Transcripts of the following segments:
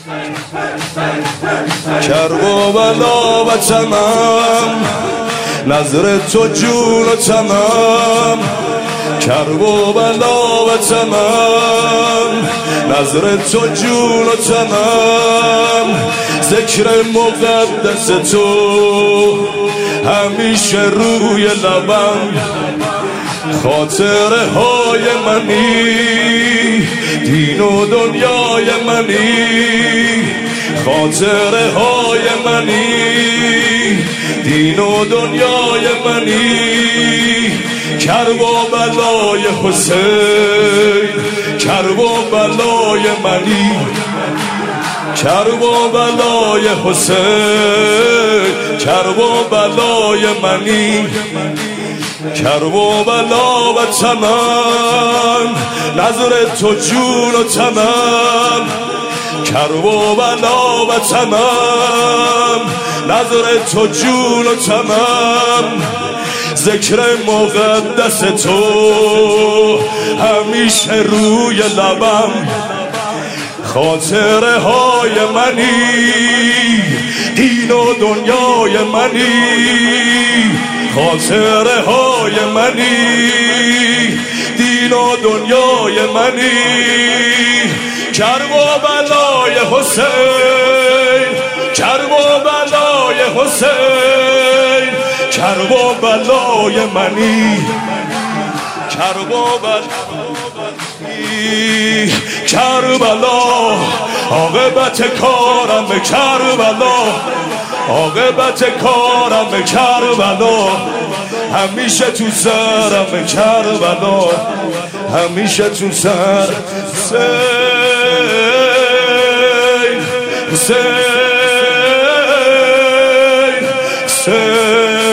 کرب و بلا وطنم، نظر تو جون و تنم. کرب و بلا وطنم، نظر تو جون و تنم. ذکر مقدس تو همیشه روی لبم. خاطره های منی، دین و دنیای منی. خاطره های منی، دین و دنیای منی. کرب و بلای حسین، کرب و بلای منی. کرب و بلای حسین، کرب و بلای منی. کرب و بلا وطنم، نظر تو جون و تنم. کرب و بلا وطنم، نظر تو جون و تنم. ذکر مقدس تو همیشه روی لبم. خاطره های منی، دین و دنیای منی. خاطره های منی، دین و دنیای منی. کرب و بلای حسین، کرب و بلای حسین. کرب و بلای منی، کرب و بلای کربلا. عاقبت کارم کربلا، عاقبت کارم کربلا. همیشه تو سرم کربلا، همیشه تو سر. حسین، حسین،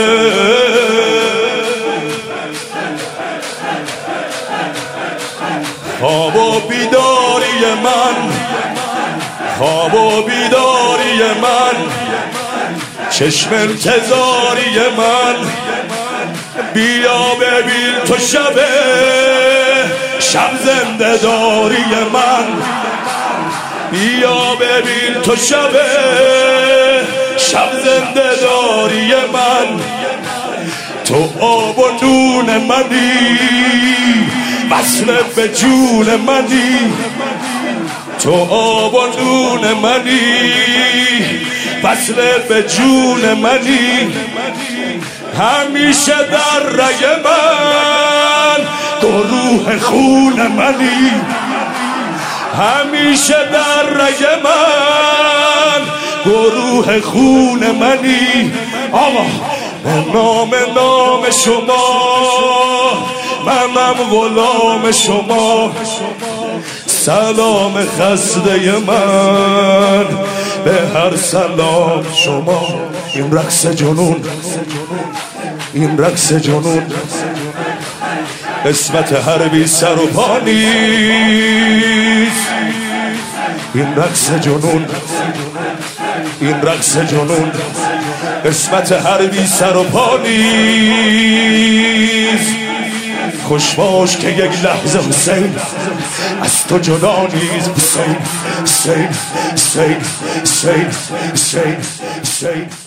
خواب و بیداری من، خواب و بیداری من. چشم انتظاری من، بیا ببین تو شبه، شب زنده داری من. بیا ببین تو شبه، شب زنده داری من. تو آب و نون منی، وصل به جون منی. تو آب و نون منی، وصل به جون منی. همیشه در رگ من گروه خون منی. همیشه در رگ من گروه خون منی. آقا به نام شما منم غلام شما. سلام خسته من به هر سلام شما. این رقص جنون، این رقص جنون. قسمت هر بی سر و پا نیست. این رقص جنون، این رقص جنون. قسمت هر بی سر و پا نیست. خوش باش که یک لحظه حسین از تو جدا نیست. حسین، حسین، حسین، حسین، حسین، حسین.